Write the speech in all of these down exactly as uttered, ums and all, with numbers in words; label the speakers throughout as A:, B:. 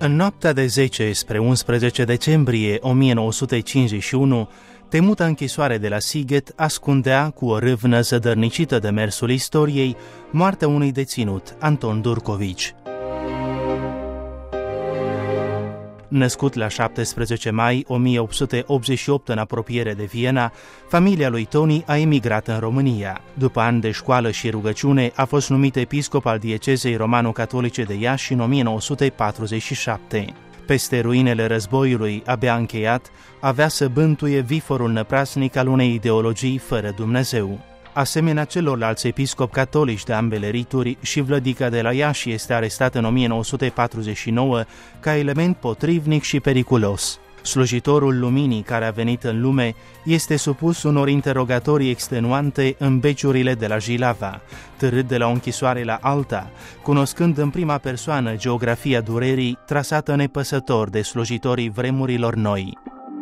A: În noaptea de zece spre unsprezece decembrie o mie nouă sute cincizeci și unu, temuta închisoare de la Sighet ascundea cu o râvnă zădărnicită de mersul istoriei moartea unui deținut, Anton Durković. Născut la șaptesprezece mai o mie opt sute optzeci și opt în apropiere de Viena, familia lui Toni a emigrat în România. După ani de școală și rugăciune, a fost numit episcop al diecezei romano-catolice de Iași în o mie nouă sute patruzeci și șapte. Peste ruinele războiului abia încheiat, avea să bântuie viforul năprasnic al unei ideologii fără Dumnezeu. Asemenea celorlalți episcopi catolici de ambele rituri, și vlădica de la Iași este arestat în o mie nouă sute patruzeci și nouă ca element potrivnic și periculos. Slujitorul luminii care a venit în lume este supus unor interogatorii extenuante în beciurile de la Jilava, târât de la o închisoare la alta, cunoscând în prima persoană geografia durerii trasată nepăsător de slujitorii vremurilor noi.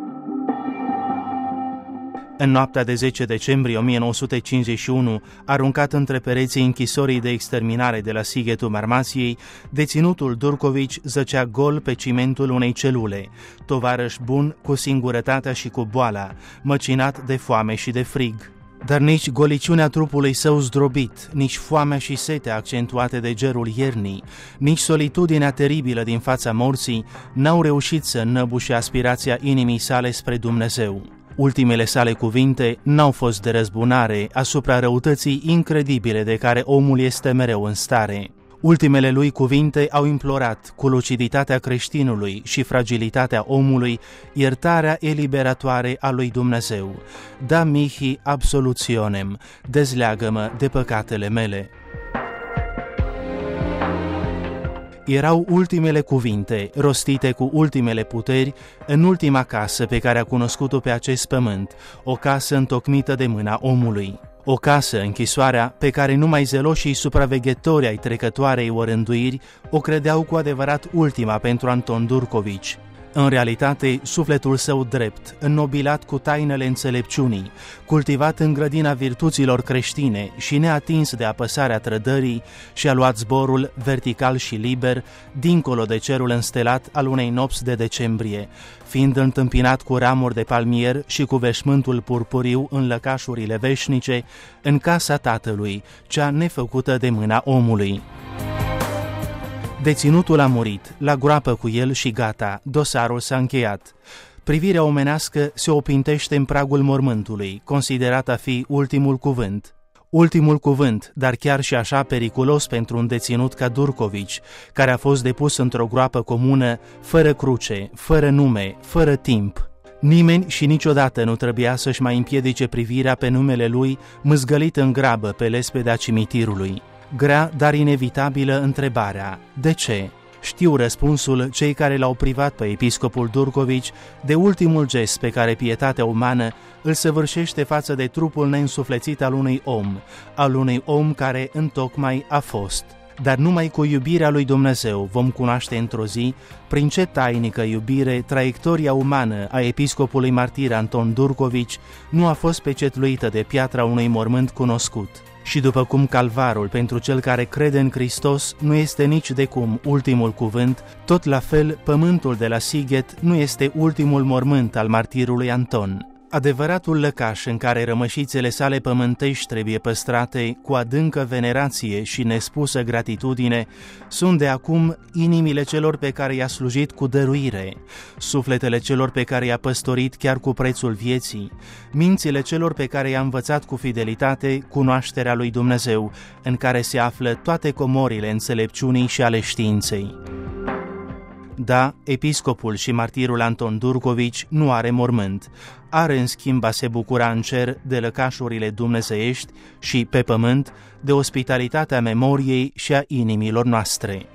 A: În noaptea de zece decembrie o mie nouă sute cincizeci și unu, aruncat între pereții închisorii de exterminare de la Sighetul Marmației, deținutul Durković zăcea gol pe cimentul unei celule, tovarăș bun cu singurătatea și cu boala, măcinat de foame și de frig. Dar nici goliciunea trupului său zdrobit, nici foamea și setea accentuate de gerul iernii, nici solitudinea teribilă din fața morții n-au reușit să înnăbușe aspirația inimii sale spre Dumnezeu. Ultimele sale cuvinte n-au fost de răzbunare asupra răutății incredibile de care omul este mereu în stare. Ultimele lui cuvinte au implorat, cu luciditatea creștinului și fragilitatea omului, iertarea eliberatoare a lui Dumnezeu. Da mihi absolutionem, dezleagă-mă de păcatele mele. Erau ultimele cuvinte, rostite cu ultimele puteri, în ultima casă pe care a cunoscut-o pe acest pământ, o casă întocmită de mâna omului. O casă, închisoarea, pe care numai zeloșii supraveghetori ai trecătoarei orânduiri o credeau cu adevărat ultima pentru Anton Durković. În realitate, sufletul său drept, înnobilat cu tainele înțelepciunii, cultivat în grădina virtuților creștine și neatins de apăsarea trădării, și-a luat zborul vertical și liber, dincolo de cerul înstelat al unei nopți de decembrie, fiind întâmpinat cu ramuri de palmier și cu veșmântul purpuriu în lăcașurile veșnice, în casa Tatălui, cea nefăcută de mâna omului. Deținutul a murit, la groapă cu el și gata, dosarul s-a încheiat. Privirea omenească se opintește în pragul mormântului, considerat a fi ultimul cuvânt. Ultimul cuvânt, dar chiar și așa periculos pentru un deținut ca Durković, care a fost depus într-o groapă comună, fără cruce, fără nume, fără timp. Nimeni și niciodată nu trebuia să-și mai împiedice privirea pe numele lui, mâzgălit în grabă pe lespedea cimitirului. Grea, dar inevitabilă întrebarea: de ce? Știu răspunsul cei care l-au privat pe episcopul Durković de ultimul gest pe care pietatea umană îl săvârșește față de trupul neînsuflețit al unui om, al unui om care întocmai a fost. Dar numai cu iubirea lui Dumnezeu vom cunoaște într-o zi prin ce tainică iubire traiectoria umană a episcopului martir Anton Durković nu a fost pecetluită de piatra unui mormânt cunoscut. Și după cum calvarul pentru cel care crede în Hristos nu este nici de cum ultimul cuvânt, tot la fel pământul de la Sighet nu este ultimul mormânt al martirului Anton. Adevăratul lăcaș în care rămășițele sale pământești trebuie păstrate cu adâncă venerație și nespusă gratitudine sunt de acum inimile celor pe care i-a slujit cu dăruire, sufletele celor pe care i-a păstorit chiar cu prețul vieții, mințile celor pe care i-a învățat cu fidelitate cunoașterea lui Dumnezeu, în care se află toate comorile înțelepciunii și ale științei. Da, episcopul și martirul Anton Durković nu are mormânt, are în schimb a se bucura în cer de lăcașurile dumnezeiești și pe pământ de ospitalitatea memoriei și a inimilor noastre.